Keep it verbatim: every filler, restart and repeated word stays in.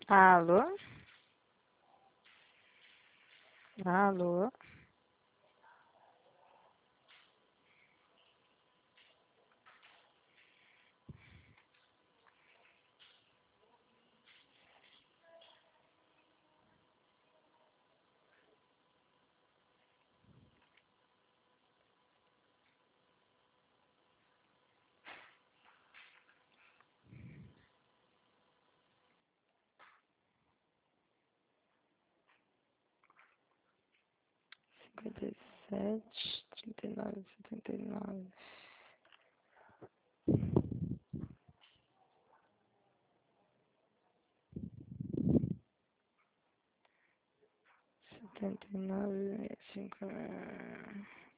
Alô? Alô? Cinquenta e sete, trinta e nove, setenta e nove. Setenta e nove, cinco.